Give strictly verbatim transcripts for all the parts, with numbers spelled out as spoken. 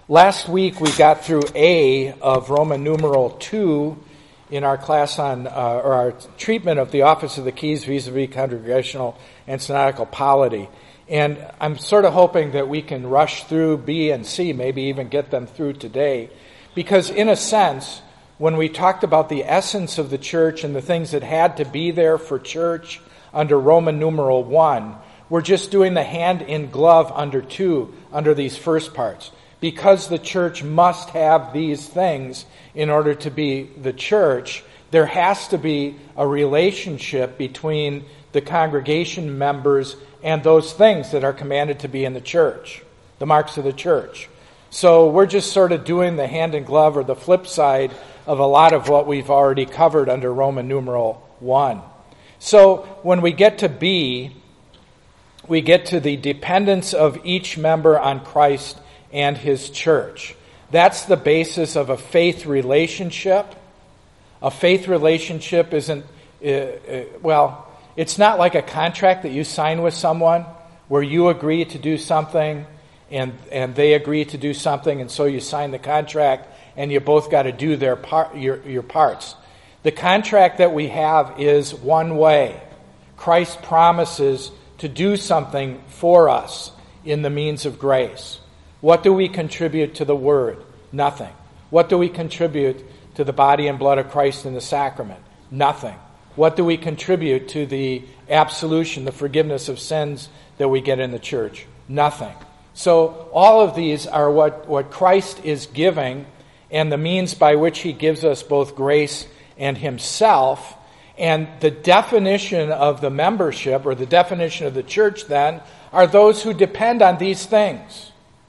Last week we got through A of Roman numeral two in our class on, uh, or our treatment of the office of the keys vis-a-vis congregational and synodical polity. And I'm sort of hoping that we can rush through B and C, maybe even get them through today. Because in a sense, when we talked about the essence of the church and the things that had to be there for church under Roman numeral one, we're just doing the hand in glove under two, under these first parts. Because the church must have these things in order to be the church, there has to be a relationship between the congregation members and those things that are commanded to be in the church, the marks of the church. So we're just sort of doing the hand in glove or the flip side of a lot of what we've already covered under Roman numeral one. So when we get to B, we get to the dependence of each member on Christ and his church. That's the basis of a faith relationship. A faith relationship isn't, uh, uh, well, it's not like a contract that you sign with someone where you agree to do something and and they agree to do something, and so you sign the contract and you both got to do their part, your, your parts. The contract that we have is one way. Christ promises to do something for us in the means of grace. What do we contribute to the Word? Nothing. What do we contribute to the body and blood of Christ in the sacrament? Nothing. What do we contribute to the absolution, the forgiveness of sins that we get in the church? Nothing. So all of these are what, what Christ is giving and the means by which he gives us both grace and himself. And the definition of the membership, or the definition of the church then, are those who depend on these things.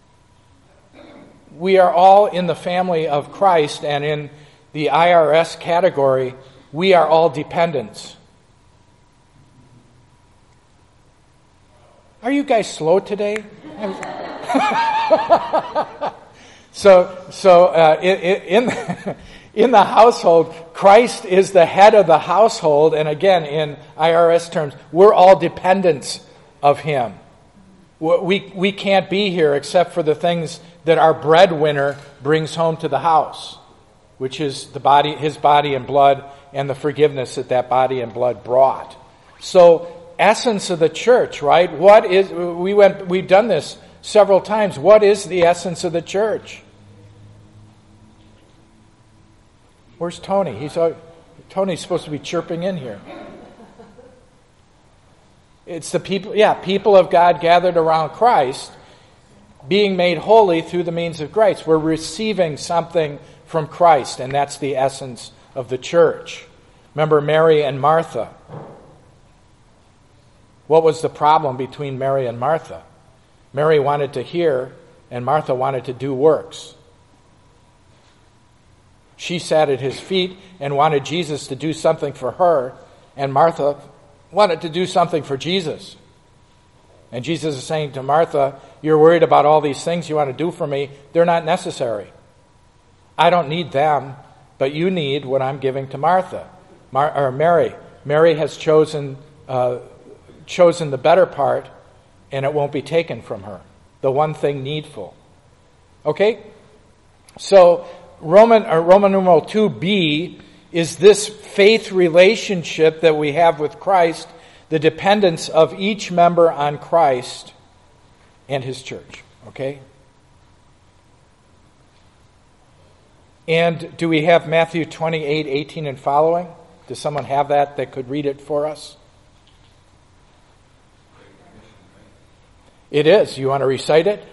We are all in the family of Christ, and in the I R S category, we are all dependents. Are you guys slow today? so, so uh, in in, in the household, Christ is the head of the household, and again, in I R S terms, we're all dependents of him. We we can't be here except for the things that our breadwinner brings home to the house, which is the body, his body and blood, and the forgiveness that that body and blood brought. So, essence of the church, right? What is we went? We've done this several times. What is the essence of the church? Where's Tony? He's Tony's supposed to be chirping in here. It's the people, yeah, people of God gathered around Christ, being made holy through the means of grace. We're receiving something from Christ, and that's the essence of the church. Remember Mary and Martha. What was the problem between Mary and Martha? Mary wanted to hear, and Martha wanted to do works. She sat at his feet and wanted Jesus to do something for her, and Martha wanted to do something for Jesus. And Jesus is saying to Martha, you're worried about all these things you want to do for me. They're not necessary. I don't need them, but you need what I'm giving to Martha. Mar- or Mary. Mary has chosen uh, chosen the better part, and it won't be taken from her. The one thing needful. Okay? So Roman or Roman numeral two B is this faith relationship that we have with Christ, the dependence of each member on Christ and his church. Okay? And do we have Matthew twenty-eight, eighteen and following? Does someone have that that could read it for us? It is. You want to recite it?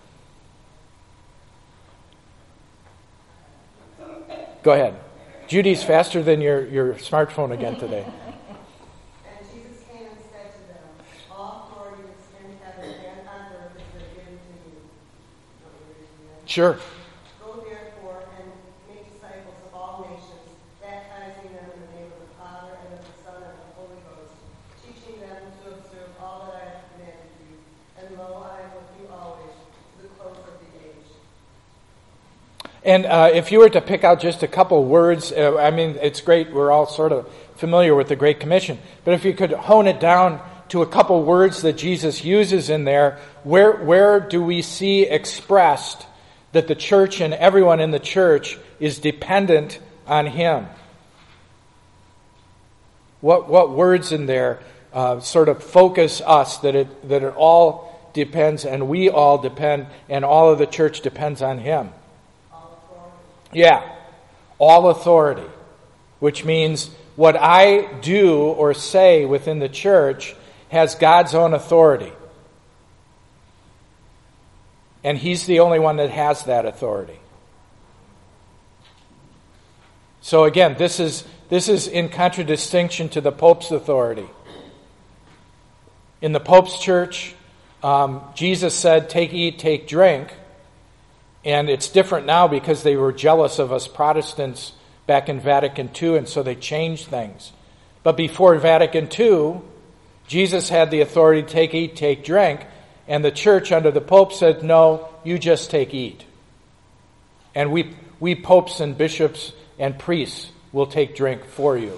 Go ahead. Judy's faster than your, your smartphone again today. And Jesus came and said to them, all authority is in heaven and on earth has been given to you. Sure. Go therefore and make disciples of all nations, baptizing them in the name of the Father and of the Son and of the Holy Ghost, teaching them to observe all that I have commanded you. And lo, I am with you always, to the close of the age. And uh, if you were to pick out just a couple words, uh, I mean, it's great. We're all sort of familiar with the Great Commission. But if you could hone it down to a couple words that Jesus uses in there, where where do we see expressed that the church and everyone in the church is dependent on him. What what words in there uh, sort of focus us that it that it all depends, and we all depend, and all of the church depends on him. All authority. Yeah, all authority, which means what I do or say within the church has God's own authority. And he's the only one that has that authority. So again, this is this is in contradistinction to the Pope's authority. In the Pope's church, um, Jesus said, take, eat, take, drink. And it's different now because they were jealous of us Protestants back in Vatican Two, and so they changed things. But before Vatican Two, Jesus had the authority to take, eat, take, drink. And the church under the Pope said, no, you just take, eat. And we, we popes and bishops and priests will take drink for you.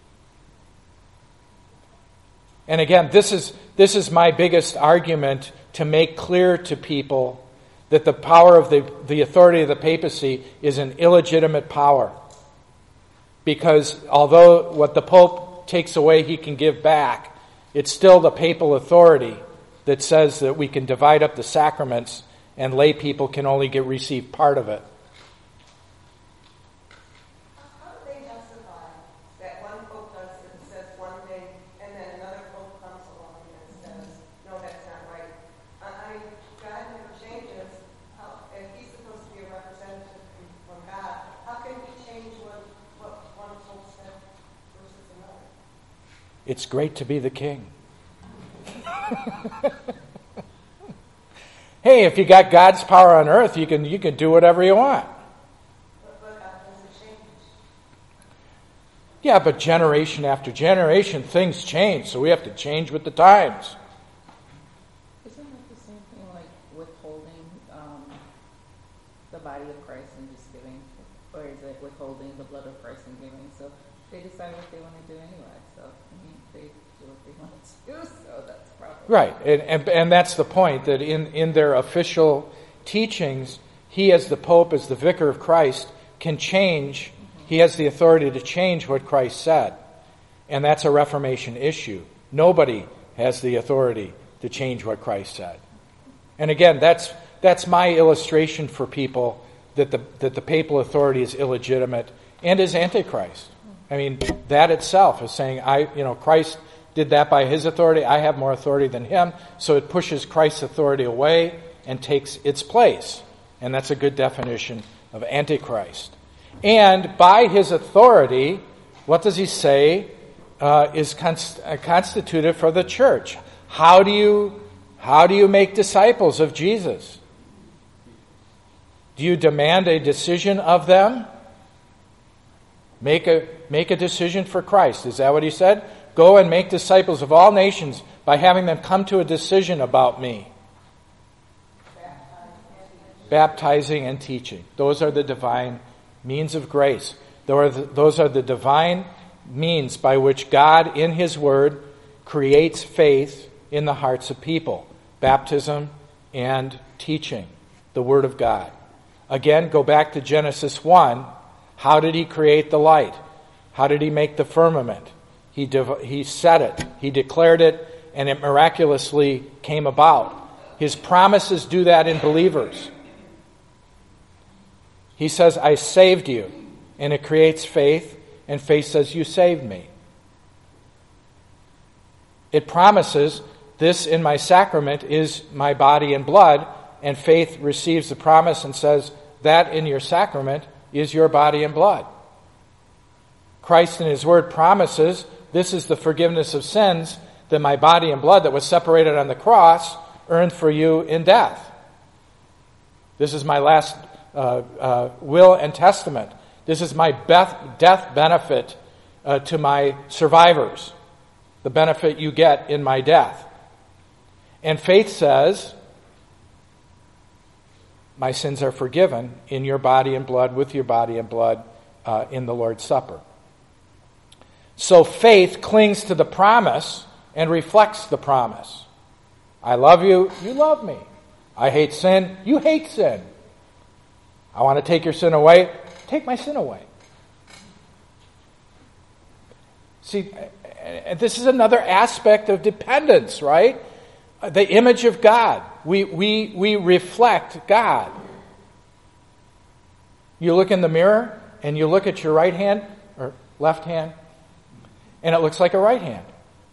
And again, this is this is my biggest argument to make clear to people that the power of the, the authority of the papacy is an illegitimate power. Because although what the Pope takes away he can give back, it's still the papal authority that says that we can divide up the sacraments and lay people can only get receive part of it. How do they justify that one pope does it, says one thing, and then another pope comes along and says, no, that's not right? I I mean, God never changes. How, if he's supposed to be a representative from God, how can he change what, what one pope said versus another? It's great to be the king. Hey, if you got God's power on earth, you can you can do whatever you want. But, but God doesn't change. Yeah, but generation after generation, things change, so we have to change with the times. Isn't it the same thing like withholding um, the body of Christ and just giving, or is it withholding the blood of Christ and giving? So they decide what they want to do anyway. So I mean, they do what they want to do. So that's probably Right, and, and and that's the point, that in, in their official teachings, he as the Pope, as the Vicar of Christ, can change, he has the authority to change what Christ said. And that's a Reformation issue. Nobody has the authority to change what Christ said. And again, that's that's my illustration for people that the that the papal authority is illegitimate and is antichrist. I mean, that itself is saying, I you know, Christ did that by his authority, I have more authority than him, so it pushes Christ's authority away and takes its place. And that's a good definition of antichrist. And by his authority, what does he say uh, is const- uh, constituted for the church? How do you how do you make disciples of Jesus? Do you demand a decision of them? Make a make a decision for Christ. Is that what he said? Go and make disciples of all nations by having them come to a decision about me. Baptizing and teaching. Those are the divine means of grace. Those are the divine means by which God, in his word, creates faith in the hearts of people. Baptism and teaching, the word of God. Again, go back to Genesis one. How did he create the light? How did he make the firmament? He div- he said it, he declared it, and it miraculously came about. His promises do that in believers. He says, I saved you, and it creates faith, and faith says, you saved me. It promises, this in my sacrament is my body and blood, and faith receives the promise and says, that in your sacrament is your body and blood. Christ in his word promises, this is the forgiveness of sins that my body and blood that was separated on the cross earned for you in death. This is my last uh, uh, will and testament. This is my beth- death benefit uh, to my survivors, the benefit you get in my death. And faith says, my sins are forgiven in your body and blood, with your body and blood uh, in the Lord's Supper. So faith clings to the promise and reflects the promise. I love you, you love me. I hate sin, you hate sin. I want to take your sin away. Take my sin away. See, this is another aspect of dependence, right? The image of God. We, we, we reflect God. You look in the mirror and you look at your right hand or left hand, and it looks like a right hand.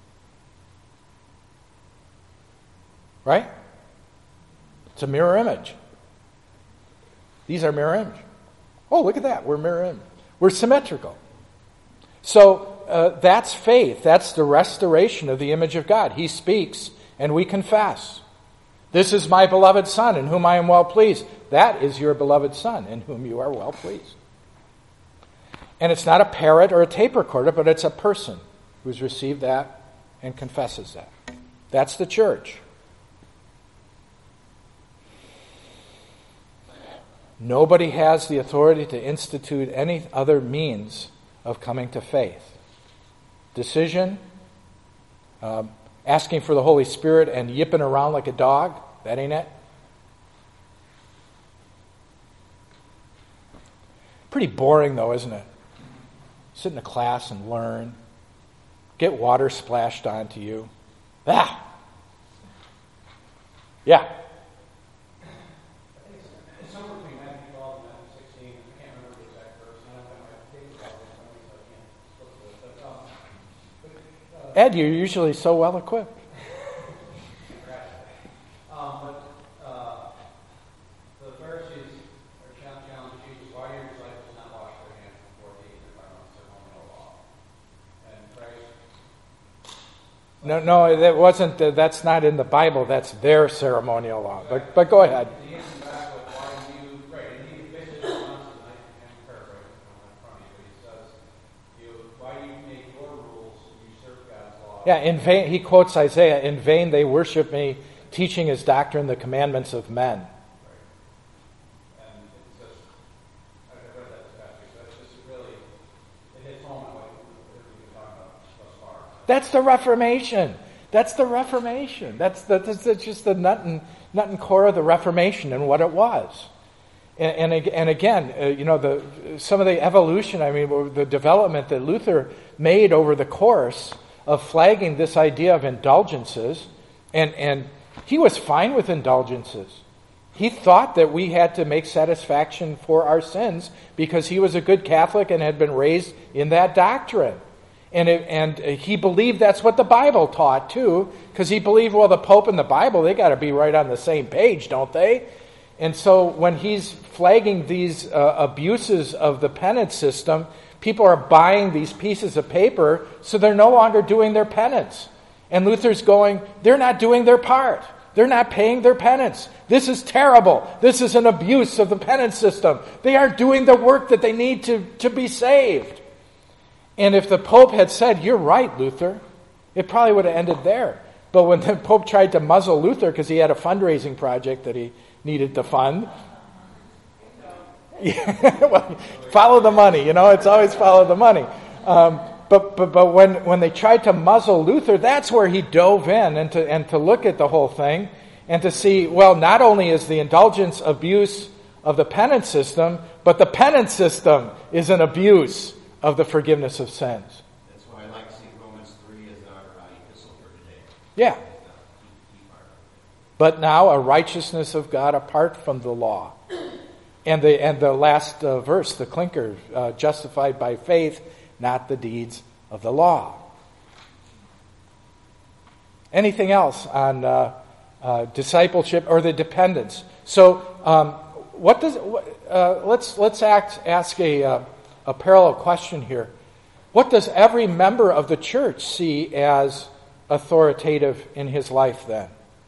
Right? It's a mirror image. These are mirror image. Oh, look at that. We're mirror image. We're symmetrical. So uh, that's faith. That's the restoration of the image of God. He speaks and we confess. This is my beloved Son in whom I am well pleased. That is your beloved Son in whom you are well pleased. And it's not a parrot or a tape recorder, but it's a person who's received that and confesses that. That's the church. Nobody has the authority to institute any other means of coming to faith. Decision, um, asking for the Holy Spirit and yipping around like a dog, that ain't it. Pretty boring though, isn't it? Sit in a class and learn. Get water splashed onto you. Ah! Yeah. Ed, you're usually so well equipped. um, but uh, the Pharisees are challenging Jesus, why do your disciples not wash their hands before they eat their ceremonial law? And Christ. No, no, that wasn't. Uh, that's not in the Bible. That's their ceremonial law. But but go ahead. The answer back with why do you pray? And he basically responds, and I am paraphrasing from my front, but he says, you, why do you make your rules usurp God's law? Yeah, in vain, he quotes Isaiah, in vain they worship me, teaching his doctrine the commandments of men. Right. And it's just, I read that passage, that's just really, in its moment, what we've been talking about thus far. That's the Reformation. That's the Reformation. That's, the, that's, that's just the nut and, nut and core of the Reformation and what it was. And, and, and again, uh, you know, the some of the evolution, I mean, the development that Luther made over the course of flagging this idea of indulgences, and, and he was fine with indulgences. He thought that we had to make satisfaction for our sins because he was a good Catholic and had been raised in that doctrine. And it, and he believed that's what the Bible taught too, because he believed, well, the Pope and the Bible, they got to be right on the same page, don't they? And so when he's flagging these uh, abuses of the penance system, people are buying these pieces of paper, so they're no longer doing their penance. And Luther's going, they're not doing their part. They're not paying their penance. This is terrible. This is an abuse of the penance system. They aren't doing the work that they need to, to be saved. And if the Pope had said, you're right, Luther, it probably would have ended there. But when the Pope tried to muzzle Luther because he had a fundraising project that he needed to fund, yeah, well, follow the money, you know, it's always follow the money. Um, but but but when, when they tried to muzzle Luther, that's where he dove in and to and to look at the whole thing and to see, well, not only is the indulgence abuse of the penance system, but the penance system is an abuse of the forgiveness of sins. That's why I like to see Romans three as our uh, epistle for today. Yeah. But now a righteousness of God apart from the law. And the and the last uh, verse, the clinker, uh, justified by faith, not the deeds of the law. Anything else on uh, uh, discipleship or the dependence? So, um, what does? Uh, let's let's act, ask a uh, a parallel question here. What does every member of the church see as authoritative in his life then?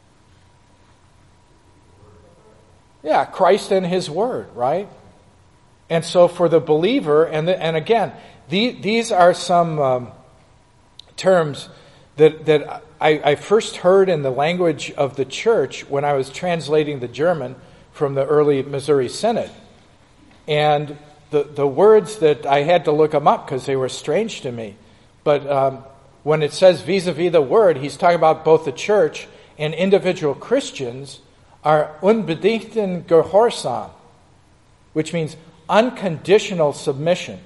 Yeah, Christ and His Word, right? And so for the believer, and the, and again, the, these are some um, terms that that I, I first heard in the language of the church when I was translating the German from the early Missouri Synod. And the, the words that I had to look them up because they were strange to me. But um, when it says vis-a-vis the Word, he's talking about both the church and individual Christians are unbedingten Gehorsam. which means unconditional submission.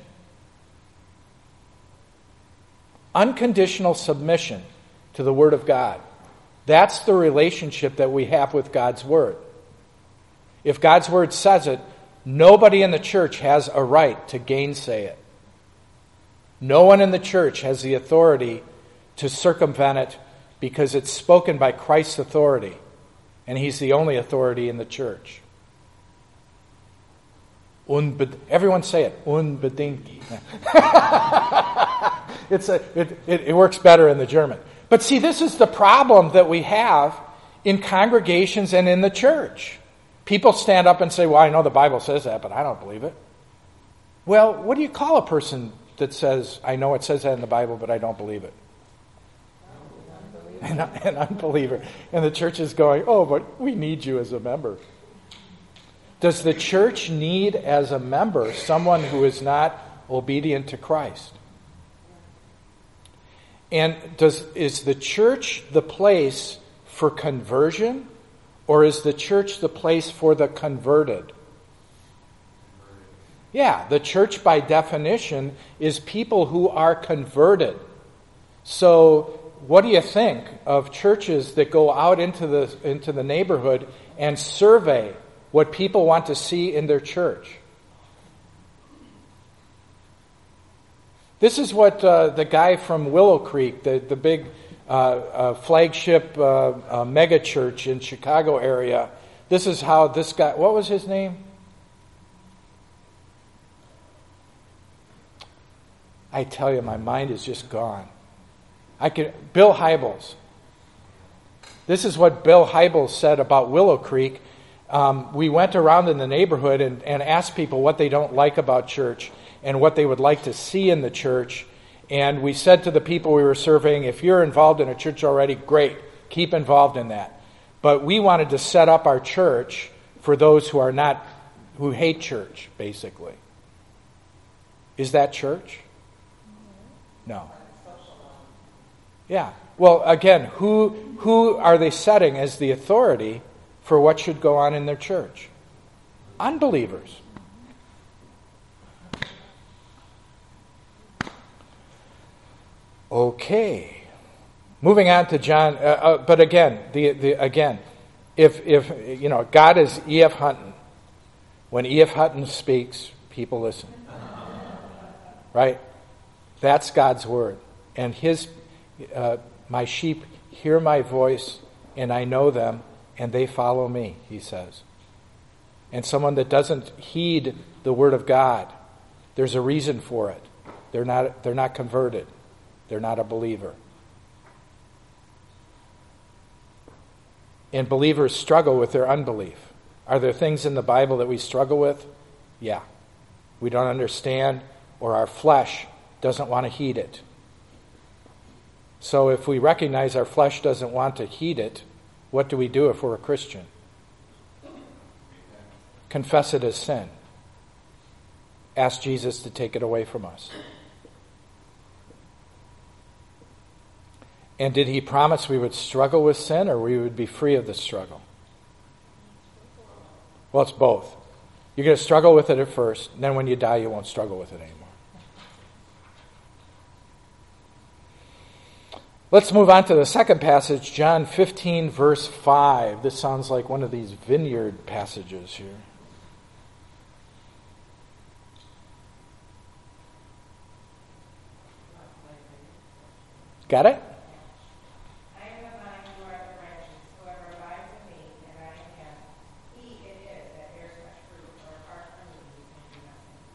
Unconditional submission to the Word of God. That's the relationship that we have with God's Word. If God's Word says it, nobody in the church has a right to gainsay it. No one in the church has the authority to circumvent it because it's spoken by Christ's authority, and He's the only authority in the church. Unbe- Everyone say it. Unbedingt. it's a, it, it, it works better in the German. But see, this is the problem that we have in congregations and in the church. People stand up and say, well, I know the Bible says that, but I don't believe it. Well, what do you call a person that says, I know it says that in the Bible, but I don't believe it? An, an unbeliever. And the church is going, oh, but we need you as a member. Does the church need as a member someone who is not obedient to Christ? And does is the church the place for conversion, or is the church the place for the converted? Yeah, the church by definition is people who are converted. So what do you think of churches that go out into the into the neighborhood and survey what people want to see in their church? This is what uh, the guy from Willow Creek, the, the big uh, uh, flagship uh, uh, mega church in Chicago area, this is how this guy, what was his name? I tell you, my mind is just gone. I can, Bill Hybels. This is what Bill Hybels said about Willow Creek. Um, we went around in the neighborhood and, and asked people what they don't like about church and what they would like to see in the church. And we said to the people we were surveying, if you're involved in a church already, great, keep involved in that. But we wanted to set up our church for those who are not, who hate church, basically. Is that church? No. Yeah. Well, again, who who are they setting as the authority for what should go on in their church? Unbelievers. Okay. Moving on to John, uh, uh, but again, the the again, if if you know, God is E F. Hutton. When E F. Hutton speaks, people listen. Right? That's God's word. And his uh, my sheep hear my voice, and I know them, and they follow me, he says. And someone that doesn't heed the word of God, there's a reason for it. They're not they're not converted. They're not a believer. And believers struggle with their unbelief. Are there things in the Bible that we struggle with? Yeah. We don't understand, or our flesh doesn't want to heed it. So if we recognize our flesh doesn't want to heed it, what do we do if we're a Christian? Confess it as sin. Ask Jesus to take it away from us. And did he promise we would struggle with sin, or we would be free of the struggle? Well, it's both. You're going to struggle with it at first, and then when you die, you won't struggle with it anymore. Let's move on to the second passage, John fifteen, verse five. This sounds like one of these vineyard passages here. Got it? I am the vine, you are the branches. Whoever abides in me, and I in him, he it is that bears much fruit, or apart from me, you can do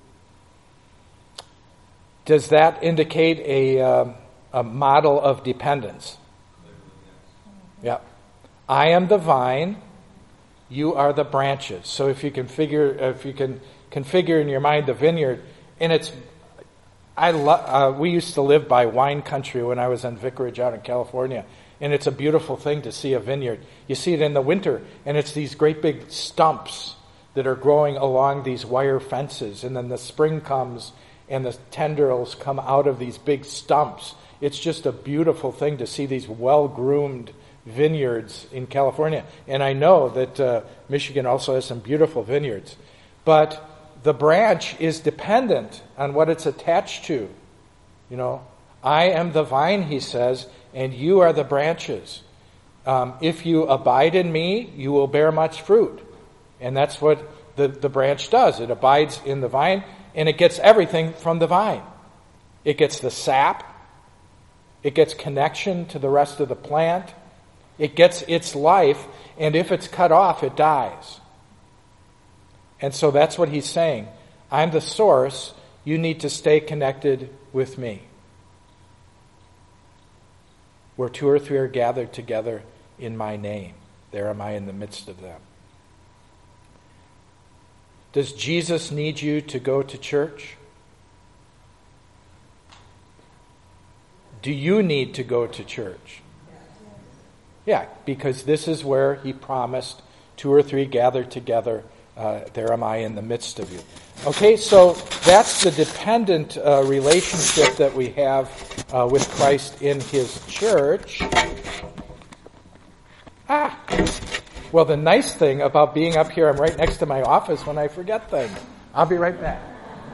nothing. Does that indicate a, uh, a model of dependence? Yeah. I am the vine, you are the branches. So if you can figure, if you can configure in your mind the vineyard, and it's, I lo- uh, we used to live by wine country when I was on vicarage out in California, and it's a beautiful thing to see a vineyard. You see it in the winter, and it's these great big stumps that are growing along these wire fences, and then the spring comes and the tendrils come out of these big stumps. It's just a beautiful thing to see these well-groomed vineyards in California. And I know that uh, Michigan also has some beautiful vineyards. But the branch is dependent on what it's attached to. You know, I am the vine, he says, and you are the branches. Um, if you abide in me, you will bear much fruit. And that's what the, the branch does. It abides in the vine, and it gets everything from the vine. It gets the sap. It gets connection to the rest of the plant. It gets its life, and if it's cut off, it dies. And so that's what he's saying. I'm the source. You need to stay connected with me. Where two or three are gathered together in my name, there am I in the midst of them. Does Jesus need you to go to church? Do you need to go to church? Yeah, because this is where he promised two or three gathered together, uh, there am I in the midst of you. Okay, so that's the dependent uh, relationship that we have uh, with Christ in his church. Ah, well, the nice thing about being up here, I'm right next to my office when I forget things. I'll be right back.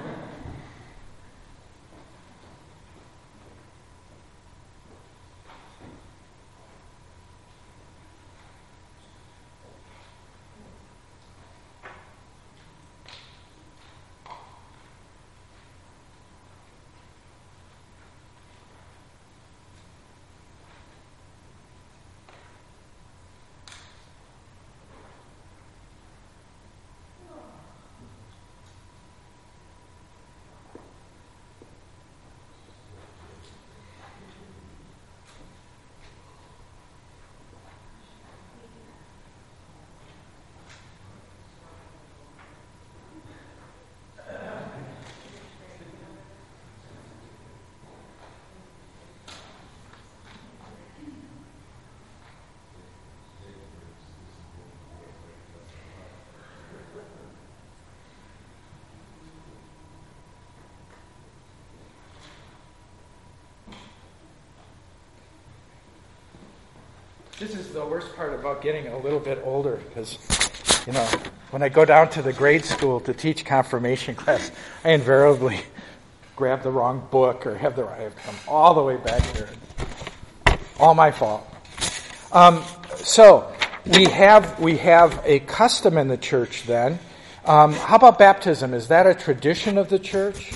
This is the worst part about getting a little bit older, because, you know, when I go down to the grade school to teach confirmation class, I invariably grab the wrong book or have the I have to come all the way back here. All my fault. Um, so we have we have a custom in the church then. Um, how about baptism? Is that a tradition of the church?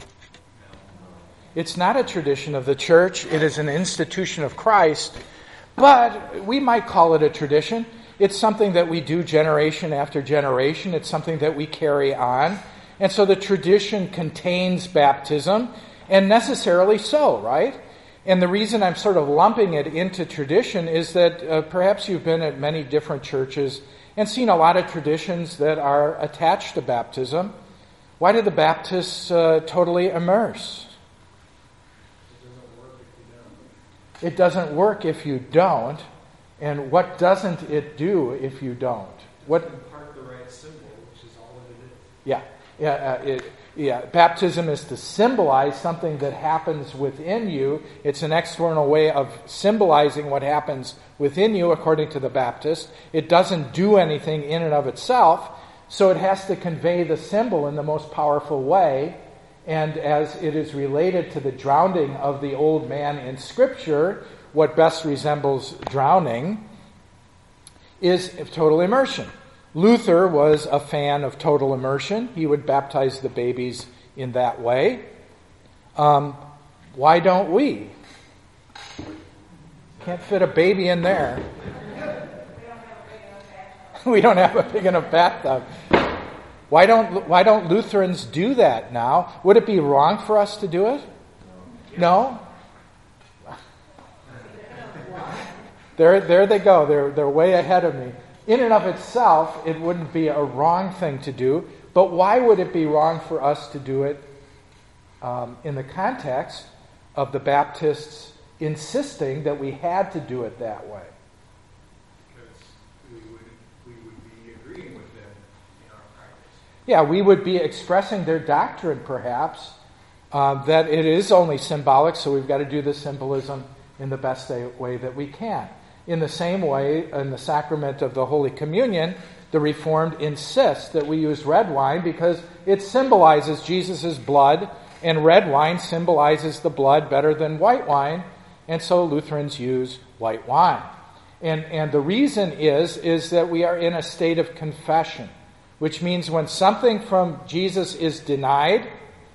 It's not a tradition of the church. It is an institution of Christ. But we might call it a tradition. It's something that we do generation after generation. It's something that we carry on. And so the tradition contains baptism, and necessarily so, right? And the reason I'm sort of lumping it into tradition is that uh, perhaps you've been at many different churches and seen a lot of traditions that are attached to baptism. Why do the Baptists uh, totally immerse? It doesn't work if you don't. And what doesn't it do if you don't? What? Impart the right symbol, which is all that it is. Yeah, yeah, uh, it, yeah. Baptism is to symbolize something that happens within you. It's an external way of symbolizing what happens within you, according to the Baptist. It doesn't do anything in and of itself, so it has to convey the symbol in the most powerful way. And as it is related to the drowning of the old man in Scripture, what best resembles drowning is total immersion. Luther was a fan of total immersion. He would baptize the babies in that way. Um, why don't we? Can't fit a baby in there. We don't have a big enough bathtub. Why don't why don't Lutherans do that now? Would it be wrong for us to do it? No? There there they go. They're they're way ahead of me. In and of itself, it wouldn't be a wrong thing to do, but why would it be wrong for us to do it um, in the context of the Baptists insisting that we had to do it that way? Yeah, we would be expressing their doctrine, perhaps, uh, that it is only symbolic, so we've got to do the symbolism in the best way that we can. In the same way, in the sacrament of the Holy Communion, the Reformed insist that we use red wine because it symbolizes Jesus' blood, and red wine symbolizes the blood better than white wine, and so Lutherans use white wine. And, and the reason is, is that we are in a state of confession, which means when something from Jesus is denied,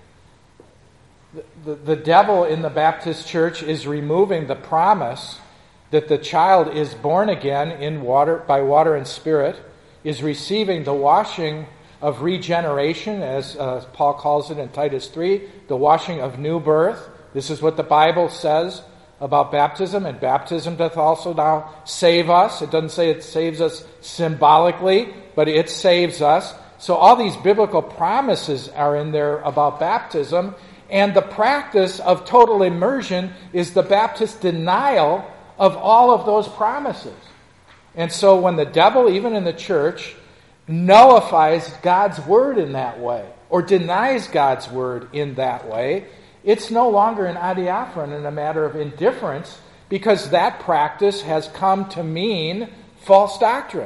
the, the, the devil in the Baptist Church is removing the promise that the child is born again in water by water and spirit, is receiving the washing of regeneration, as uh, Paul calls it in Titus three, the washing of new birth. This is what the Bible says about baptism, and baptism doth also now save us. It doesn't say it saves us symbolically, but it saves us. So all these biblical promises are in there about baptism, and the practice of total immersion is the Baptist denial of all of those promises. And so when the devil, even in the church, nullifies God's word in that way, or denies God's word in that way, it's no longer an adiaphron and a matter of indifference, because that practice has come to mean false doctrine.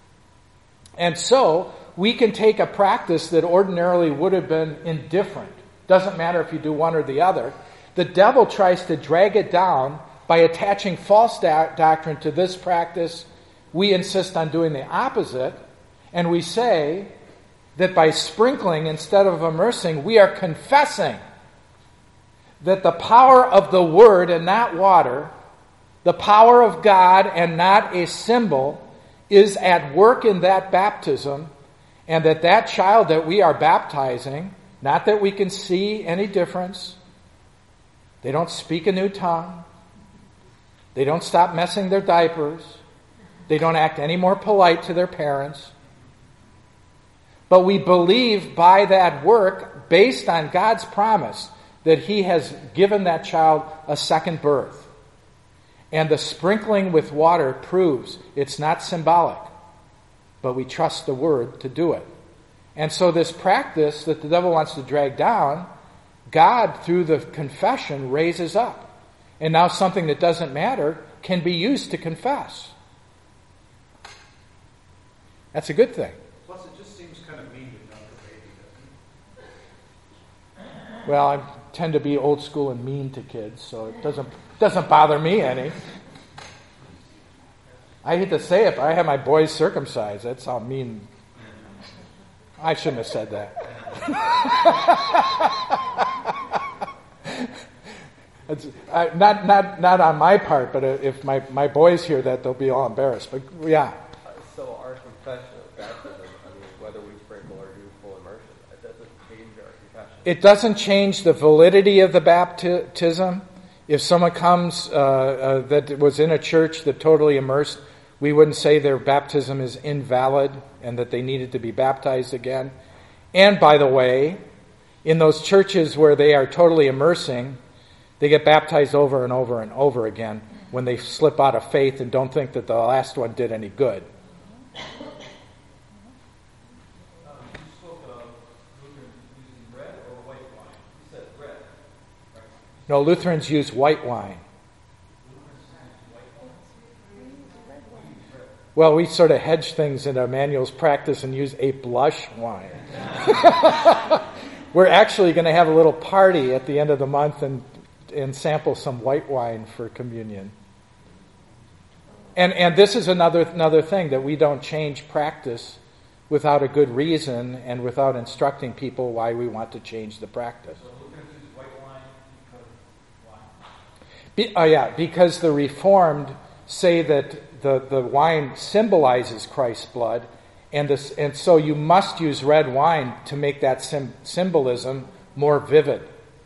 And so we can take a practice that ordinarily would have been indifferent. Doesn't matter if you do one or the other. The devil tries to drag it down by attaching false do- doctrine to this practice. We insist on doing the opposite, and we say that by sprinkling instead of immersing, we are confessing that the power of the Word and not water, the power of God and not a symbol, is at work in that baptism, and that that child that we are baptizing, not that we can see any difference, they don't speak a new tongue, they don't stop messing their diapers, they don't act any more polite to their parents, but we believe by that work, based on God's promise, that He has given that child a second birth. And the sprinkling with water proves it's not symbolic, but we trust the Word to do it. And so this practice that the devil wants to drag down, God, through the confession, raises up. And now something that doesn't matter can be used to confess. That's a good thing. Plus, it just seems kind of mean to dunk a baby, doesn't it? Well, I tend to be old school and mean to kids, so it doesn't doesn't bother me any. I hate to say it, but I have my boys circumcised. That's how mean. I shouldn't have said that. It's, I, not not not on my part, but if my, my boys hear that, they'll be all embarrassed. But yeah. So our confession of baptism, I mean, whether we sprinkle or do full immersion, it doesn't change our confession. It doesn't change the validity of the baptism. If someone comes uh, uh, that was in a church that totally immersed, we wouldn't say their baptism is invalid and that they needed to be baptized again. And by the way, in those churches where they are totally immersing, they get baptized over and over and over again when they slip out of faith and don't think that the last one did any good. Um, you spoke of Lutherans using red or white wine. You said red, right? No, Lutherans use white wine. Well, we sort of hedge things in Emmanuel's practice and use a blush wine. We're actually going to have a little party at the end of the month and and sample some white wine for communion. And and this is another another thing, that we don't change practice without a good reason and without instructing people why we want to change the practice. So Lutherans use white wine because why? Be, oh yeah, because the Reformed say that the, the wine symbolizes Christ's blood, and this and so you must use red wine to make that sim, symbolism more vivid.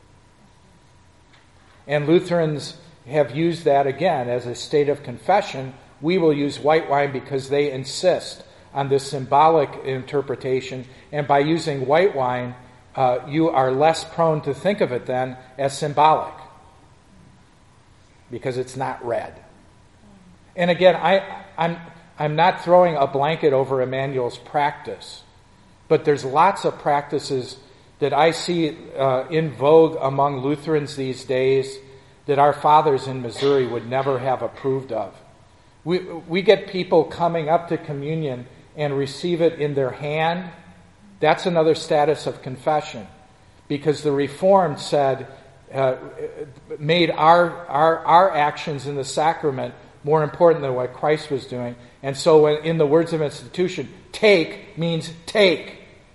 And Lutherans have used that again as a state of confession. We will use white wine because they insist on this symbolic interpretation. And by using white wine, uh, you are less prone to think of it then as symbolic, because it's not red. And again, I, I'm, I'm not throwing a blanket over Emmanuel's practice, but there's lots of practices that I see uh, in vogue among Lutherans these days that our fathers in Missouri would never have approved of. We we get people coming up to communion and receive it in their hand, that's another status of confession. Because the Reformed said, uh, made our, our, our actions in the sacrament more important than what Christ was doing. And so when, in the words of institution, take means take.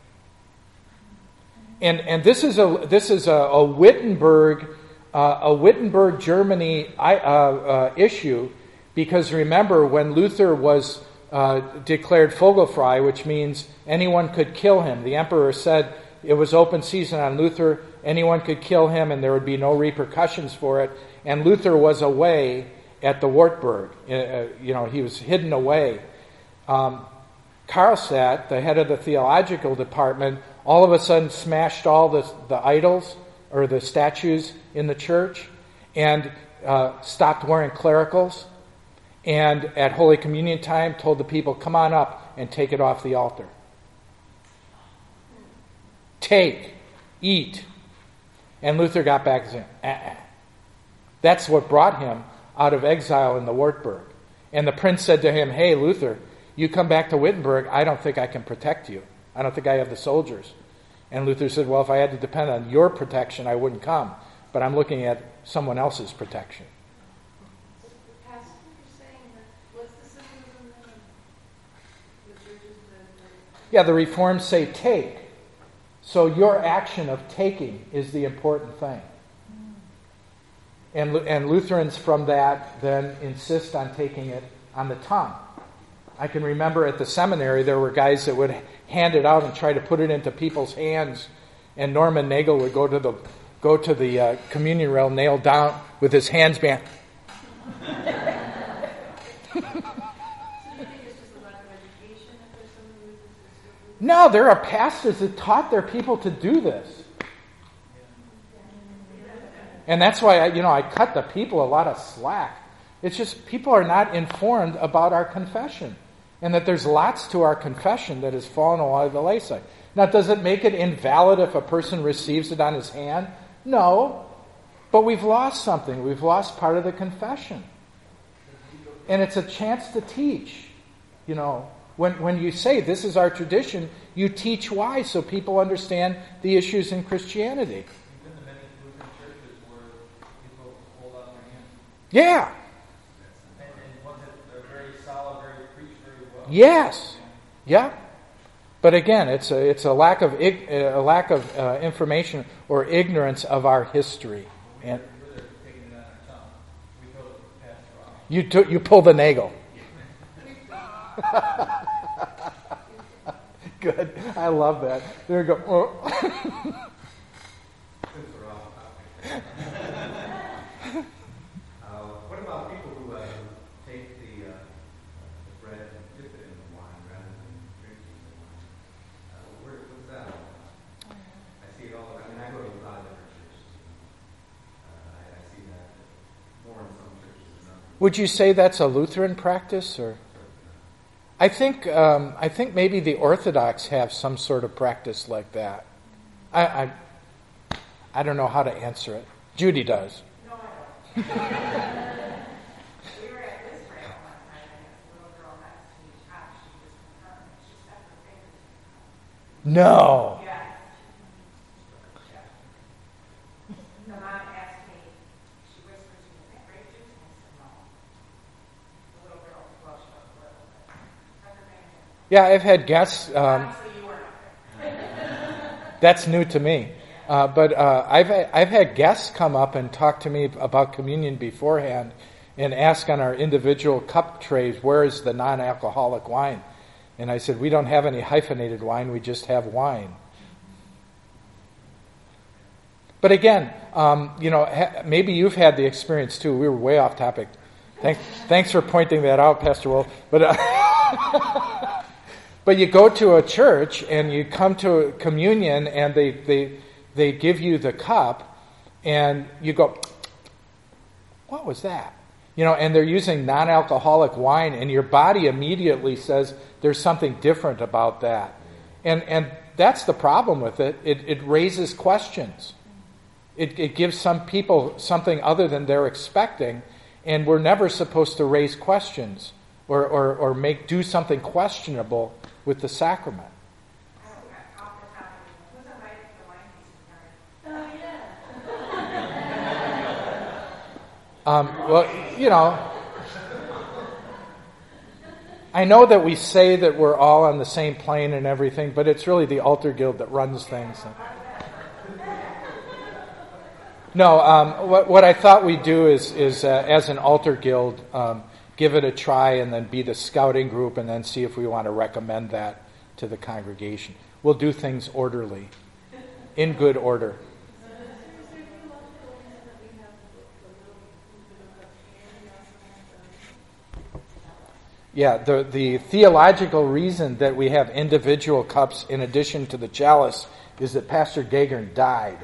And and this is a this is a, a Wittenberg uh, a Wittenberg Germany uh, uh, issue, because remember when Luther was uh, declared Vogelfrei, which means anyone could kill him. The emperor said it was open season on Luther; anyone could kill him, and there would be no repercussions for it. And Luther was away at the Wartburg. Uh, you know, he was hidden away. Um, Karlstadt, the head of the theological department, all of a sudden smashed all the, the idols or the statues in the church and uh, stopped wearing clericals. And at Holy Communion time told the people, come on up and take it off the altar. Take, eat. And Luther got back and said, uh-uh. That's what brought him out of exile in the Wartburg. And the prince said to him, hey, Luther, you come back to Wittenberg, I don't think I can protect you. I don't think I have the soldiers. And Luther said, well, if I had to depend on your protection, I wouldn't come. But I'm looking at someone else's protection. So the pastor is saying that, what's the symbolism of the churches that... Yeah, the Reformed say take. So your action of taking is the important thing. And, and Lutherans from that then insist on taking it on the tongue. I can remember at the seminary there were guys that would hand it out and try to put it into people's hands, and Norman Nagel would go to the go to the uh, communion rail, nailed down with his hands band. No, there are pastors that taught their people to do this. And that's why I, you know, I cut the people a lot of slack. It's just people are not informed about our confession. And that there's lots to our confession that has fallen away the wayside. Now, does it make it invalid if a person receives it on his hand? No. But we've lost something. We've lost part of the confession. And it's a chance to teach. You know, when, when you say this is our tradition, you teach why, so people understand the issues in Christianity. Even the many Lutheran churches where people hold out their hands. Yeah. And, and ones that are very solid, very preach very well. Yes. Yeah. But again, it's a it's a lack of ig- a lack of uh, information or ignorance of our history. And We're there taking it on our tongue. We go to the pastor off. you took you pull the nagel. Good. I love that. There you go. Oh. Since we're off topic. uh, what about people who uh, take the, uh, the bread and dip it in the wine rather than drinking the wine? Uh, where, what's that all about? I see it all. I mean, I go to a lot of different churches. Uh, I, I see that more in some churches than others. Would you say that's a Lutheran practice, or? I think um, I think maybe the Orthodox have some sort of practice like that. I I, I don't know how to answer it. Judy does. No, I don't. We were at Israel one time, and this little girl next to me, top, she was confirmed, she stuck her fingers in her No. mouth. Yes. Yeah. The mom asked me, she whispered to me, is that grape juice? And I said, no. The little girl blushed up a little bit. Stuck her fingers in her mouth. Yeah, I've had guests. Um, Obviously, you were not there. that's new to me. Uh, but uh, I've I've had guests come up and talk to me about communion beforehand, and ask on our individual cup trays, where is the non-alcoholic wine? And I said, we don't have any hyphenated wine. We just have wine. But again, um, you know, ha- maybe you've had the experience too. We were way off topic. Thanks, thanks for pointing that out, Pastor Wolf. But uh, but you go to a church and you come to a communion, and they they they give you the cup, and you go, what was that? You know, and they're using non-alcoholic wine, and your body immediately says there's something different about that, and and that's the problem with it. It it raises questions. It it gives some people something other than they're expecting, and we're never supposed to raise questions or or, or make do something questionable with the sacrament. I don't know, off the top of it, who's invited to the wine tasting tonight? Oh, yeah. Um, well, you know, I know that we say that we're all on the same plane and everything, but it's really the altar guild that runs things. No, um, what, what I thought we'd do is, is uh, as an altar guild, um, give it a try and then be the scouting group and then see if we want to recommend that to the congregation. We'll do things orderly, in good order. Yeah, the, the theological reason that we have individual cups in addition to the chalice is that Pastor Gagern died.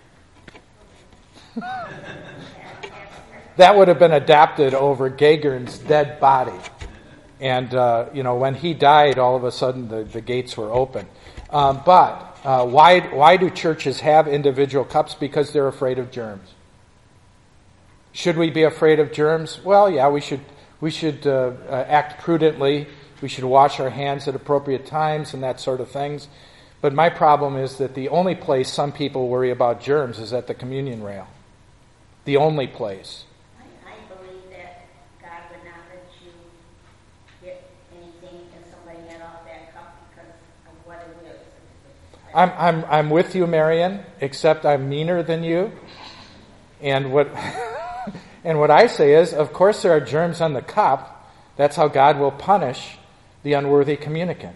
That would have been adapted over Gagern's dead body. And, uh, you know, when he died, all of a sudden the, the gates were open. Um, but uh, why, why do churches have individual cups? Because they're afraid of germs. Should we be afraid of germs? Well, yeah, we should... We should uh, uh, act prudently. We should wash our hands at appropriate times and that sort of things. But my problem is that the only place some people worry about germs is at the communion rail. The only place. I, I believe that God would not let you get anything if somebody had off that cup because of what it is. I'm I'm I'm with you, Marion, except I'm meaner than you. And what And what I say is, of course there are germs on the cup. That's how God will punish the unworthy communicant.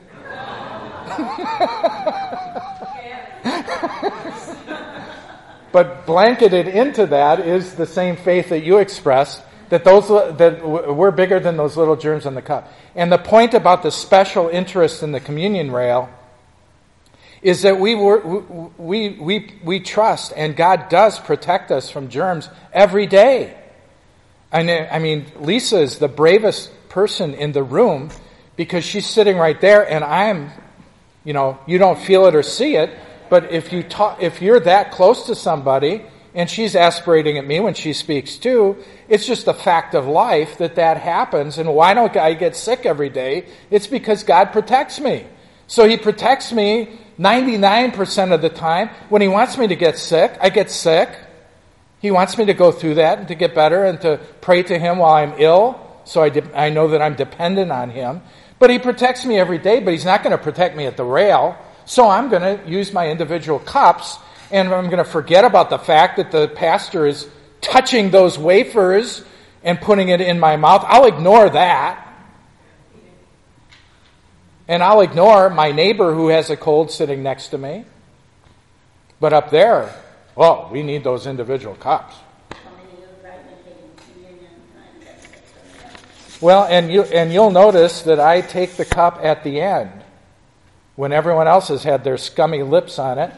But blanketed into that is the same faith that you express, that those that we're bigger than those little germs on the cup. And the point about the special interest in the communion rail is that we were, we we we trust, and God does protect us from germs every day. And I mean, Lisa is the bravest person in the room because she's sitting right there, and I'm, you know, you don't feel it or see it, but if you talk, if you're that close to somebody, and she's aspirating at me when she speaks too, it's just a fact of life that that happens. And why don't I get sick every day? It's because God protects me. So He protects me ninety-nine percent of the time. When He wants me to get sick, I get sick. He wants me to go through that and to get better and to pray to Him while I'm ill, so I, de- I know that I'm dependent on Him. But He protects me every day, but He's not going to protect me at the rail. So I'm going to use my individual cups, and I'm going to forget about the fact that the pastor is touching those wafers and putting it in my mouth. I'll ignore that. And I'll ignore my neighbor who has a cold sitting next to me. But up there, well, we need those individual cups. Well, and you and you'll notice that I take the cup at the end when everyone else has had their scummy lips on it.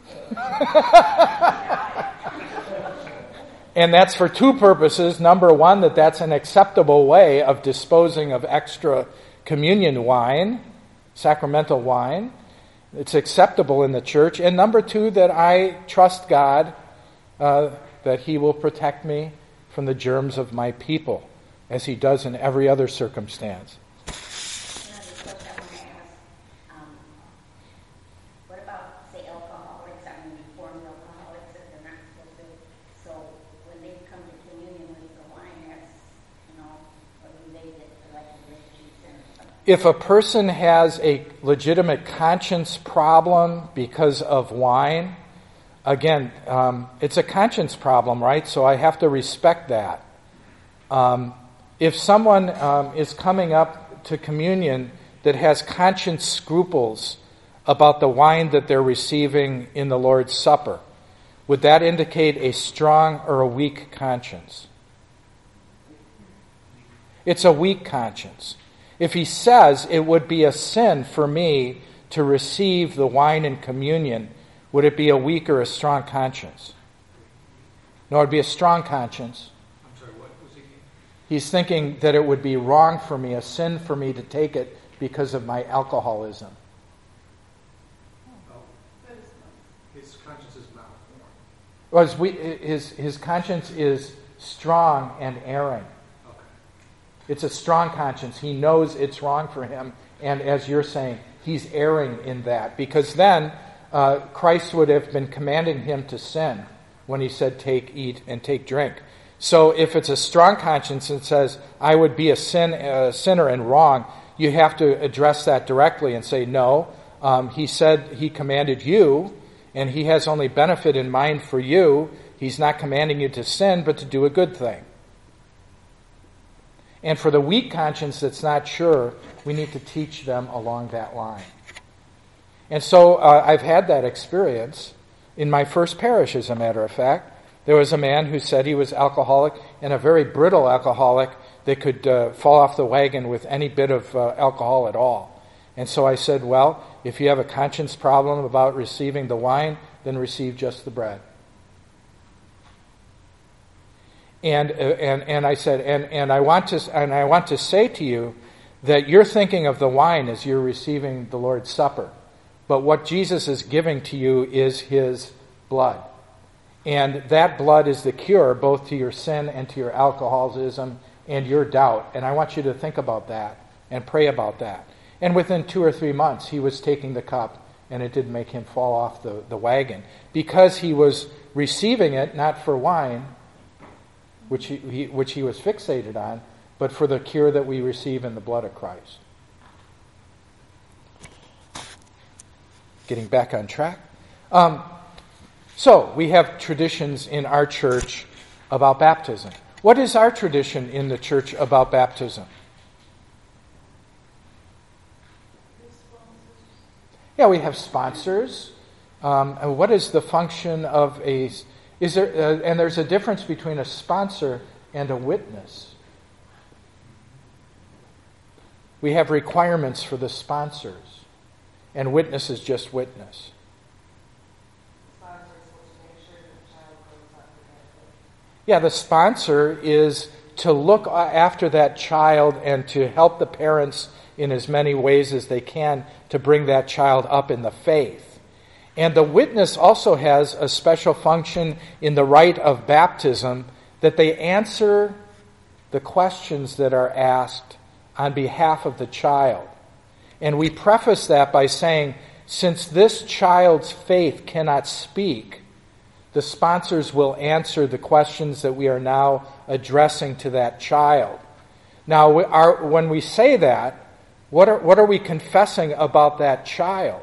And that's for two purposes. Number one, that that's an acceptable way of disposing of extra communion wine, sacramental wine. It's acceptable in the church. And number two, that I trust God uh, that He will protect me from the germs of my people, as He does in every other circumstance. Another question I want to ask, um, what about, say, alcoholics? I mean, reformed alcoholics, if they're not supposed to. So when they come to communion with the wine, that's, you know, what do they get like the grape juice and stuff? If a person has a legitimate conscience problem because of wine, again, um, it's a conscience problem, right? So I have to respect that. Um, if someone um, is coming up to communion that has conscience scruples about the wine that they're receiving in the Lord's Supper, would that indicate a strong or a weak conscience? It's a weak conscience. If he says it would be a sin for me to receive the wine in communion, would it be a weak or a strong conscience? No, it would be a strong conscience. I'm sorry, what was he? He's thinking that it would be wrong for me, a sin for me to take it because of my alcoholism. Oh, his conscience is malformed. Well, his, we- his, his conscience is strong and erring. Okay. It's a strong conscience. He knows it's wrong for him, And as you're saying, he's erring in that, because then uh, Christ would have been commanding him to sin when he said, take, eat, and take drink. So if it's a strong conscience and says, I would be a sin, a sinner and wrong, you have to address that directly and say, no, um, he said he commanded you, and he has only benefit in mind for you. He's not commanding you to sin, but to do a good thing. And for the weak conscience that's not sure, we need to teach them along that line. And so uh, I've had that experience in my first parish, as a matter of fact. There was a man who said he was alcoholic, and a very brittle alcoholic that could uh, fall off the wagon with any bit of uh, alcohol at all. And so I said, well, if you have a conscience problem about receiving the wine, then receive just the bread. And uh, and and I said, and, and I want to and I want to say to you that you're thinking of the wine as you're receiving the Lord's Supper, but what Jesus is giving to you is his blood. And that blood is the cure both to your sin and to your alcoholism and your doubt. And I want you to think about that and pray about that. And within two or three months, he was taking the cup, and it didn't make him fall off the, the wagon. Because he was receiving it not for wine, which he, he, which he was fixated on, but for the cure that we receive in the blood of Christ. Getting back on track. Um, so, we have traditions in our church about baptism. What is our tradition in the church about baptism? Yeah, we have sponsors. Um, and what is the function of a... Is there? Uh, and there's a difference between a sponsor and a witness. We have requirements for the sponsors, and witness is just witness. Yeah, the sponsor is to look after that child and to help the parents in as many ways as they can to bring that child up in the faith. And the witness also has a special function in the rite of baptism, that they answer the questions that are asked on behalf of the child. And we preface that by saying, since this child's faith cannot speak, the sponsors will answer the questions that we are now addressing to that child. Now, we are, when we say that, what are, what are we confessing about that child?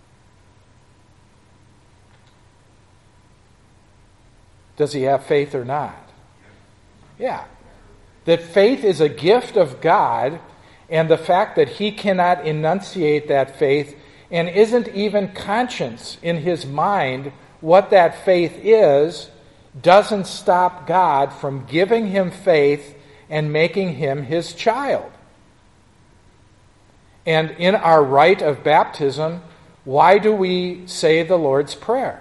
Does he have faith or not? Yeah. That faith is a gift of God, and the fact that he cannot enunciate that faith and isn't even conscious in his mind what that faith is, doesn't stop God from giving him faith and making him his child. And in our rite of baptism, why do we say the Lord's Prayer?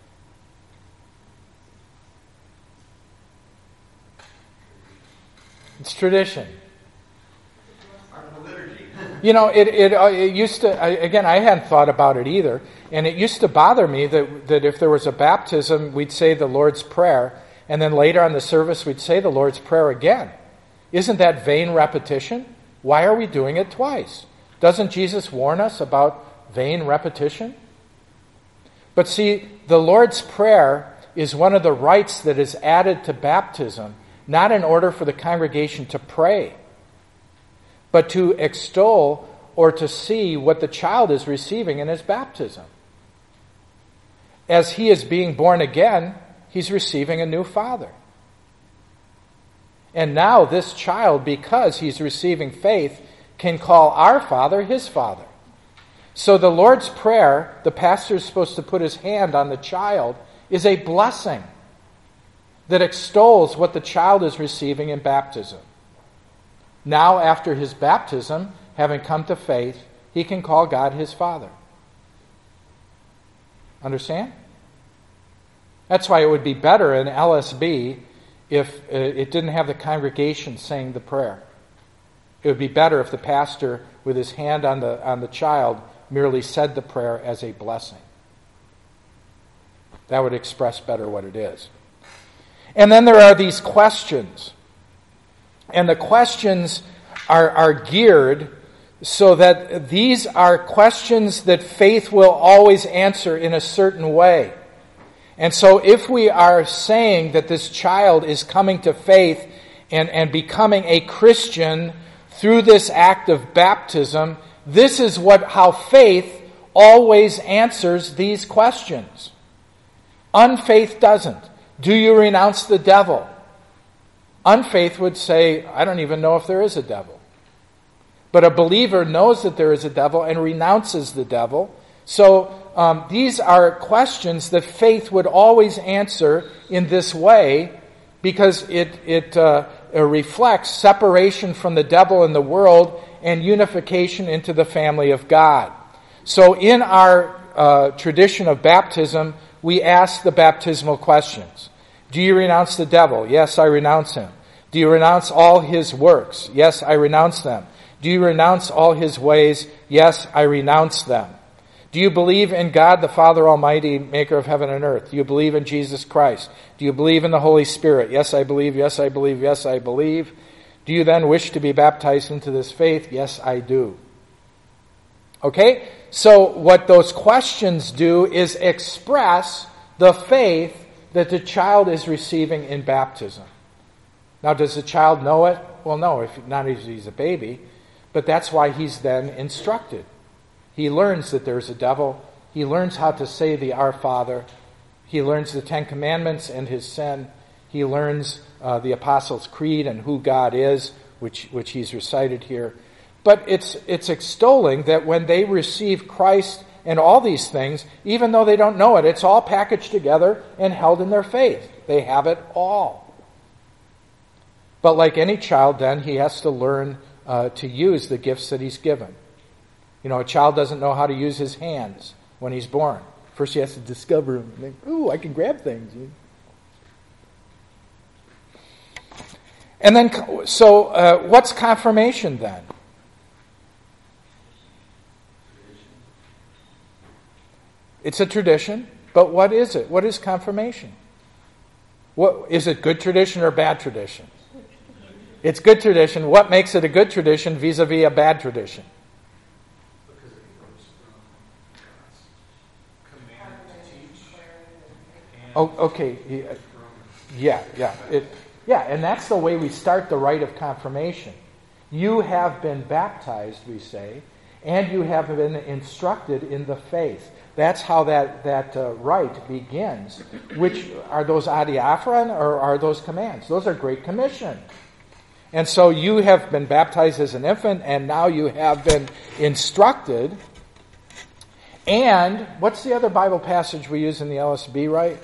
It's tradition. Part of the liturgy. You know, it, it it used to, again, I hadn't thought about it either, and it used to bother me that, that if there was a baptism, we'd say the Lord's Prayer, and then later on the service, we'd say the Lord's Prayer again. Isn't that vain repetition? Why are we doing it twice? Doesn't Jesus warn us about vain repetition? But see, the Lord's Prayer is one of the rites that is added to baptism, not in order for the congregation to pray, but to extol or to see what the child is receiving in his baptism. As he is being born again, he's receiving a new father. And now this child, because he's receiving faith, can call our Father his Father. So the Lord's Prayer, the pastor is supposed to put his hand on the child, is a blessing that extols what the child is receiving in baptism. Now, after his baptism, having come to faith, he can call God his Father. Understand? That's why it would be better in L S B if it didn't have the congregation saying the prayer. It would be better if the pastor, with his hand on the on the child, merely said the prayer as a blessing. That would express better what it is. And then there are these questions. And the questions are, are geared so that these are questions that faith will always answer in a certain way. And so if we are saying that this child is coming to faith and, and becoming a Christian through this act of baptism, this is what how faith always answers these questions. Unfaith doesn't. Do you renounce the devil? Unfaith would say, I don't even know if there is a devil. But a believer knows that there is a devil and renounces the devil. So um, these are questions that faith would always answer in this way, because it, it, uh, it reflects separation from the devil and the world and unification into the family of God. So in our uh, tradition of baptism, we ask the baptismal questions. Do you renounce the devil? Yes, I renounce him. Do you renounce all his works? Yes, I renounce them. Do you renounce all his ways? Yes, I renounce them. Do you believe in God the Father Almighty, maker of heaven and earth? Do you believe in Jesus Christ? Do you believe in the Holy Spirit? Yes, I believe. Yes, I believe. Yes, I believe. Do you then wish to be baptized into this faith? Yes, I do. Okay? So what those questions do is express the faith that the child is receiving in baptism. Now, does the child know it? Well, no, if not if he's a baby. But that's why he's then instructed. He learns that there's a devil. He learns how to say the Our Father. He learns the Ten Commandments and his sin. He learns uh, the Apostles' Creed and who God is, which which he's recited here. But it's it's extolling that when they receive Christ and all these things, even though they don't know it, it's all packaged together and held in their faith. They have it all. But like any child, then, he has to learn uh, to use the gifts that he's given. You know, a child doesn't know how to use his hands when he's born. First he has to discover them. And think, ooh, I can grab things. And then, so uh, what's confirmation then? It's a tradition, but what is it? What is confirmation? What is it, good tradition or bad tradition? It's good tradition. What makes it a good tradition vis-a-vis a bad tradition? Because it comes from God's command to teach. And Oh, okay. Yeah, yeah. It, yeah, and that's the way we start the rite of confirmation. You have been baptized, we say, and you have been instructed in the faith. That's how that, that uh, rite begins. Which, are those adiaphron or are those commands? Those are Great Commission. And so you have been baptized as an infant, and now you have been instructed. And what's the other Bible passage we use in the L S B, right?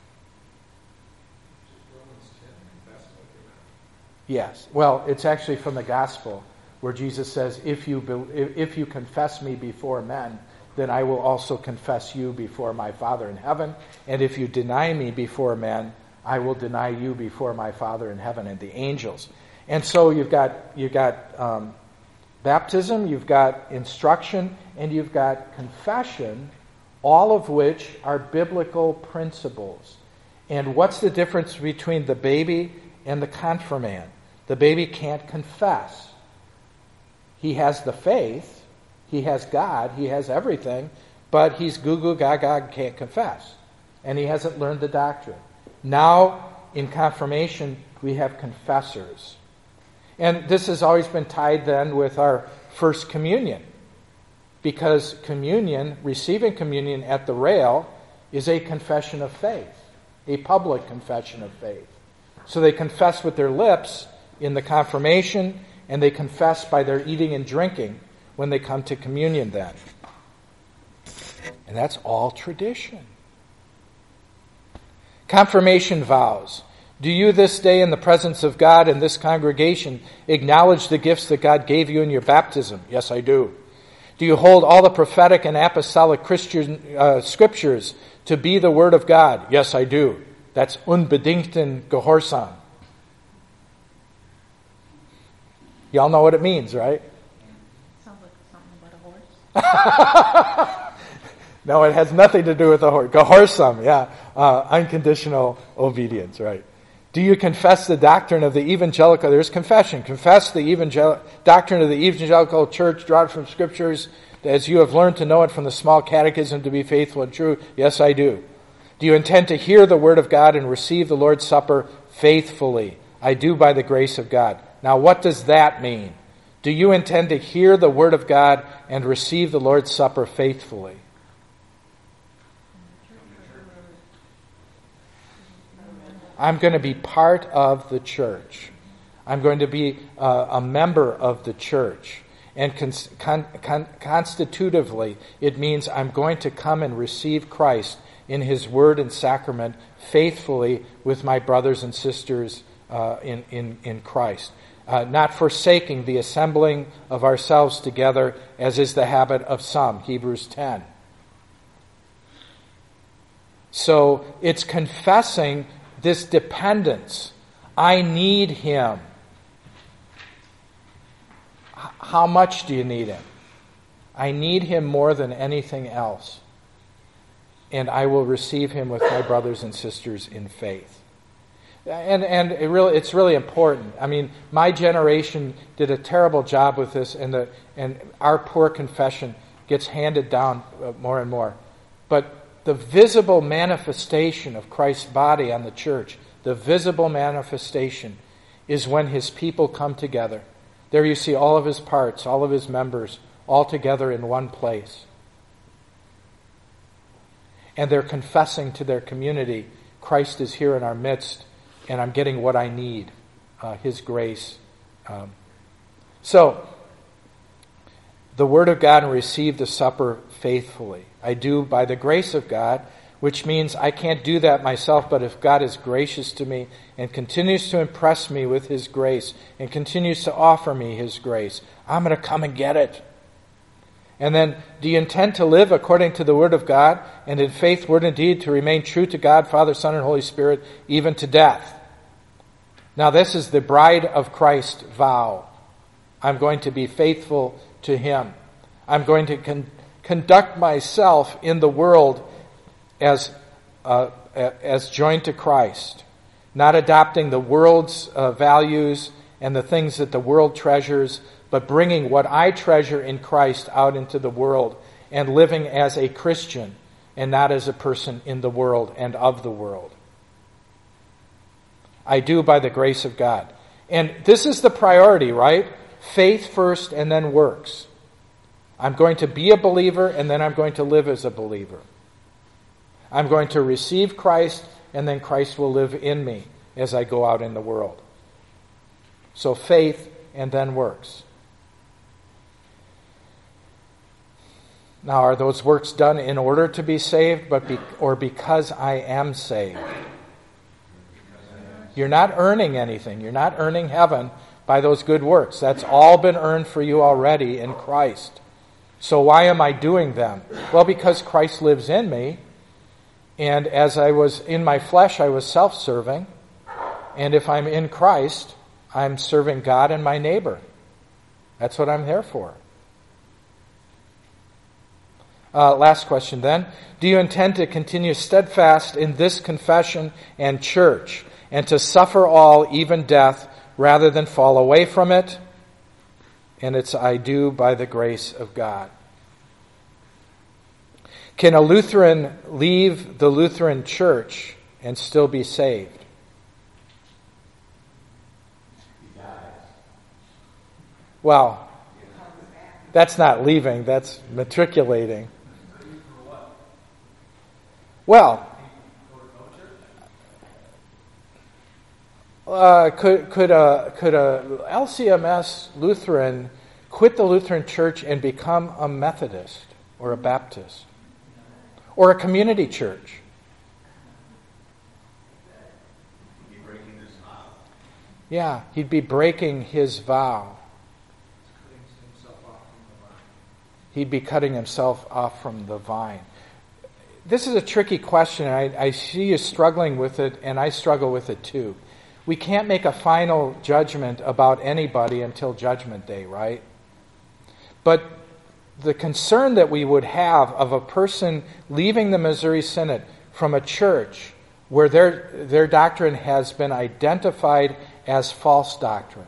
Yes. Well, it's actually from the Gospel, where Jesus says, if you be, if you confess me before men, then I will also confess you before my Father in heaven. And if you deny me before men, I will deny you before my Father in heaven and the angels. And so you've got you've got um, baptism, you've got instruction, and you've got confession, all of which are biblical principles. And what's the difference between the baby and the confirmand? The baby can't confess. He has the faith, he has God, he has everything, but he's goo-goo gaga, can't confess. And he hasn't learned the doctrine. Now, in confirmation, we have confessors. And this has always been tied then with our first communion. Because communion, receiving communion at the rail, is a confession of faith. A public confession of faith. So they confess with their lips in the confirmation, and they confess by their eating and drinking when they come to communion then. And that's all tradition. Confirmation vows. Do you this day in the presence of God and this congregation acknowledge the gifts that God gave you in your baptism? Yes, I do. Do you hold all the prophetic and apostolic Christian uh, scriptures to be the Word of God? Yes, I do. That's unbedingten Gehorsam. Y'all know what it means, right? Sounds like something about a horse. No, it has nothing to do with the horse. Gehorsam, yeah. Uh, unconditional obedience, right. Do you confess the doctrine of the evangelical? There's confession. Confess the evangel- doctrine of the evangelical church, draw it from scriptures, as you have learned to know it from the small catechism, to be faithful and true. Yes, I do. Do you intend to hear the word of God and receive the Lord's Supper faithfully? I do, by the grace of God. Now, what does that mean? Do you intend to hear the word of God and receive the Lord's Supper faithfully? I'm going to be part of the church. I'm going to be uh, a member of the church. And con- con- con- constitutively, it means I'm going to come and receive Christ in His word and sacrament faithfully with my brothers and sisters uh, in, in, in Christ. Uh, not forsaking the assembling of ourselves together, as is the habit of some, Hebrews ten. So it's confessing this dependence. I need Him. H- how much do you need Him? I need Him more than anything else. And I will receive Him with my brothers and sisters in faith. And and it really it's really important. I mean, my generation did a terrible job with this, and the and our poor confession gets handed down more and more. But the visible manifestation of Christ's body on the church, the visible manifestation, is when His people come together. There you see all of His parts, all of His members, all together in one place. And they're confessing to their community, Christ is here in our midst, and I'm getting what I need, uh, His grace. Um, so, the Word of God and receive the supper faithfully. I do by the grace of God, which means I can't do that myself, but if God is gracious to me and continues to impress me with His grace and continues to offer me His grace, I'm going to come and get it. And then, do you intend to live according to the Word of God and in faith, word, and deed to remain true to God, Father, Son, and Holy Spirit, even to death? Now, this is the bride of Christ vow. I'm going to be faithful to Him. I'm going to con- conduct myself in the world as uh, as joined to Christ, not adopting the world's uh, values and the things that the world treasures, but bringing what I treasure in Christ out into the world and living as a Christian and not as a person in the world and of the world. I do by the grace of God. And this is the priority, right? Faith first and then works. I'm going to be a believer and then I'm going to live as a believer. I'm going to receive Christ and then Christ will live in me as I go out in the world. So faith and then works. Now, are those works done in order to be saved, but be, or because I am saved? You're not earning anything. You're not earning heaven by those good works. That's all been earned for you already in Christ. So why am I doing them? Well, because Christ lives in me, and as I was in my flesh, I was self-serving, and if I'm in Christ, I'm serving God and my neighbor. That's what I'm there for. Uh, last question then. Do you intend to continue steadfast in this confession and church, and to suffer all, even death, rather than fall away from it? And it's I do by the grace of God. Can a Lutheran leave the Lutheran Church and still be saved? Well, that's not leaving, that's matriculating. Well, uh, could could a could a L C M S Lutheran quit the Lutheran Church and become a Methodist or a Baptist or a community church? Yeah, he'd be breaking his vow. He'd be cutting himself off from the vine. This is a tricky question. I, I see you struggling with it, and I struggle with it too. We can't make a final judgment about anybody until Judgment Day, right? But the concern that we would have of a person leaving the Missouri Synod from a church where their, their doctrine has been identified as false doctrine.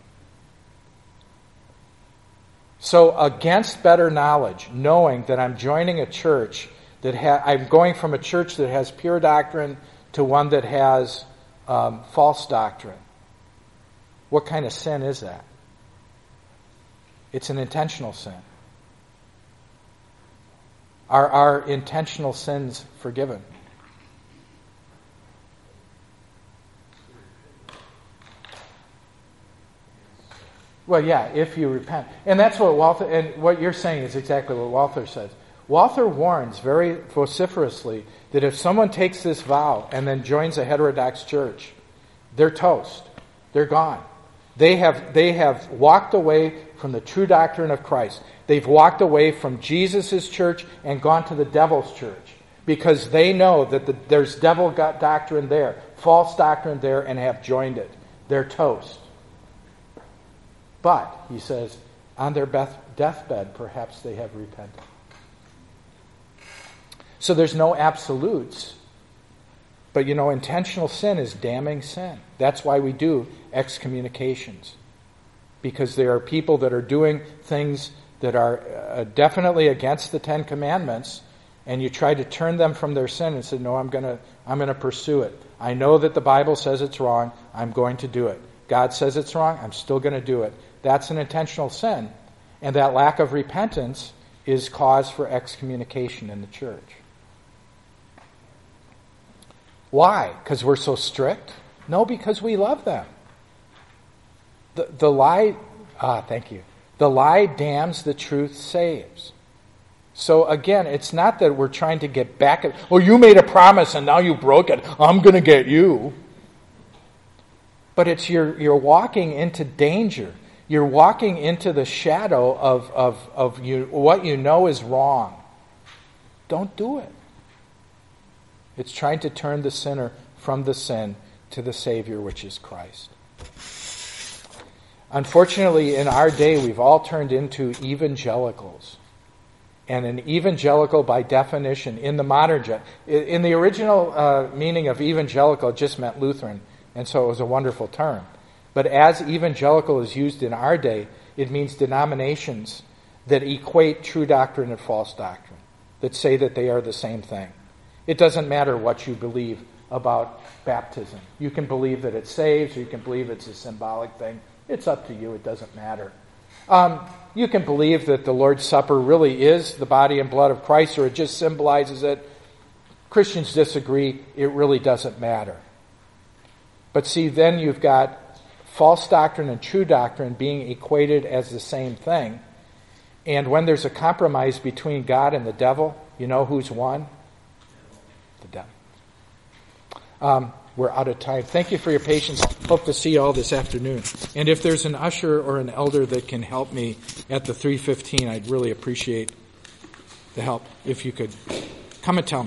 So against better knowledge, knowing that I'm joining a church that ha- I'm going from a church that has pure doctrine to one that has um, false doctrine. What kind of sin is that? It's an intentional sin. Are our intentional sins forgiven? Well, yeah, if you repent. And that's what Walther, and what you're saying is exactly what Walther says. Walther warns very vociferously that if someone takes this vow and then joins a heterodox church, they're toast. They're gone. They have, they have walked away from the true doctrine of Christ. They've walked away from Jesus' church and gone to the devil's church because they know that the, there's devil doctrine there, false doctrine there, and have joined it. They're toast. But, he says, on their deathbed, perhaps they have repented. So there's no absolutes. But, you know, intentional sin is damning sin. That's why we do excommunications. Because there are people that are doing things that are uh, definitely against the Ten Commandments, and you try to turn them from their sin and say, no, I'm going to I'm going to pursue it. I know that the Bible says it's wrong. I'm going to do it. God says it's wrong. I'm still going to do it. That's an intentional sin. And that lack of repentance is cause for excommunication in the church. Why? Because we're so strict? No, because we love them. The, the lie, ah, thank you. The lie damns, the truth saves. So again, it's not that we're trying to get back at, oh, you made a promise and now you broke it. I'm going to get you. But it's you're, you're walking into danger. You're walking into the shadow of, of, of you, what you know is wrong. Don't do it. It's trying to turn the sinner from the sin to the Savior, which is Christ. Unfortunately, in our day, we've all turned into evangelicals. And an evangelical, by definition, in the modern, in the original uh, meaning of evangelical, it just meant Lutheran. And so it was a wonderful term. But as evangelical is used in our day, it means denominations that equate true doctrine and false doctrine, that say that they are the same thing. It doesn't matter what you believe about baptism. You can believe that it saves, or you can believe it's a symbolic thing. It's up to you. It doesn't matter. Um, you can believe that the Lord's Supper really is the body and blood of Christ, or it just symbolizes it. Christians disagree. It really doesn't matter. But see, then you've got false doctrine and true doctrine being equated as the same thing. And when there's a compromise between God and the devil, you know who's won? The devil. Um, we're out of time. Thank you for your patience. Hope to see you all this afternoon. And if there's an usher or an elder that can help me at the three fifteen, I'd really appreciate the help. If you could come and tell me.